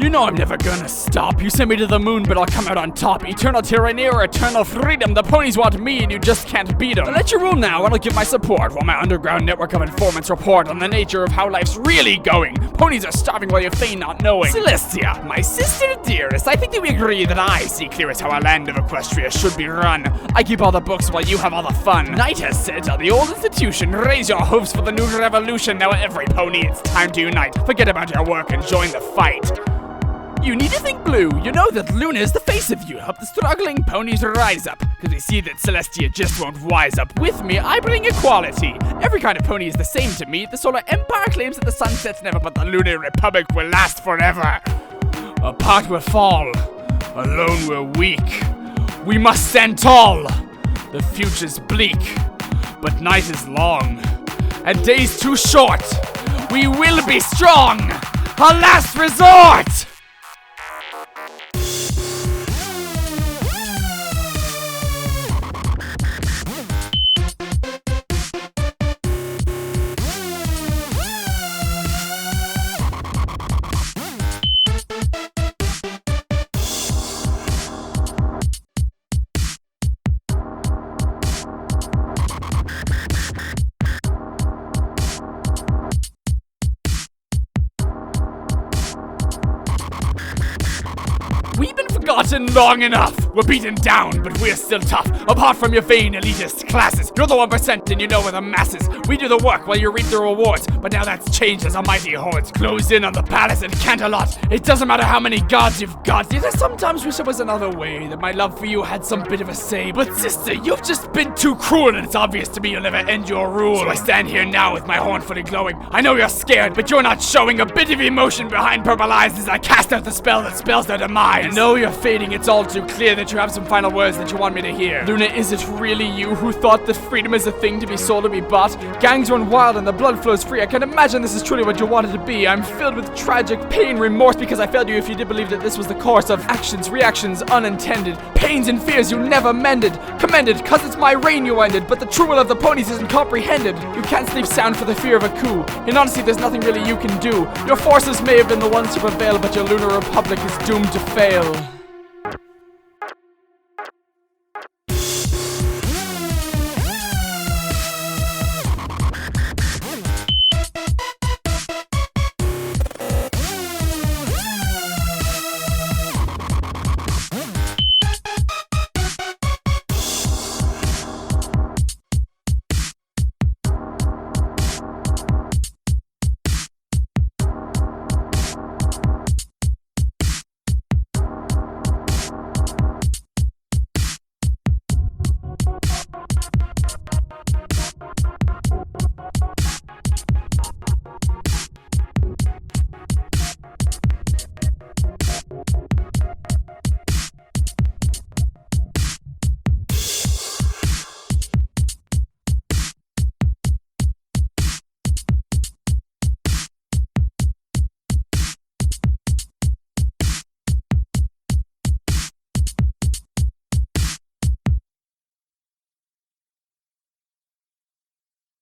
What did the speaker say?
You know I'm never gonna stop. You sent me to the moon, but I'll come out on top. Eternal tyranny or eternal freedom. The ponies want me and you just can't beat them. I'll let you rule now and I'll give my support while my underground network of informants report on the nature of how life's really going. Ponies are starving while you feign not knowing. Celestia, my sister dearest, I think that we agree that I see clearest how our land of Equestria should be run. I keep all the books while you have all the fun. Knight has said on the old institution, raise your hopes for the new revolution. Now every pony, it's time to unite. Forget about your work and join the fight. You need to think blue. You know that Luna is the face of you. Help the struggling ponies rise up. Cause they see that Celestia just won't wise up. With me, I bring equality. Every kind of pony is the same to me. The Solar Empire claims that the sun sets never, but the Lunar Republic will last forever. Apart we'll fall. Alone we're weak. We must stand tall. The future's bleak, but night is long. And days too short. We will be strong. Our last resort. We've been forgotten long enough. We're beaten down, but we're still tough. Apart from your vain elitist classes, you're the 1% and you know we're the masses. We do the work while you reap the rewards, but now that's changed as a mighty hordes close in on the palace and Canterlot. It doesn't matter how many gods you've got. Yet I sometimes wish there was another way, that my love for you had some bit of a say. But sister, you've just been too cruel, and it's obvious to me you'll never end your rule. So I stand here now with my horn fully glowing. I know you're scared, but you're not showing a bit of emotion behind purple eyes as I cast out the spell that spells their demise. I know you're fading, it's all too clear that you have some final words that you want me to hear. Luna, is it really you who thought that freedom is a thing to be sold or be bought? Gangs run wild and the blood flows free. I can't imagine this is truly what you wanted to be. I'm filled with tragic pain, remorse because I failed you. If you did believe that this was the course of actions, reactions unintended, pains and fears you never mended. Commended, cause it's my reign you ended, but the true will of the ponies isn't comprehended. You can't sleep sound for the fear of a coup. In honesty, there's nothing really you can do. Your forces may have been the ones to prevail, but your Lunar Republic is doomed to fail.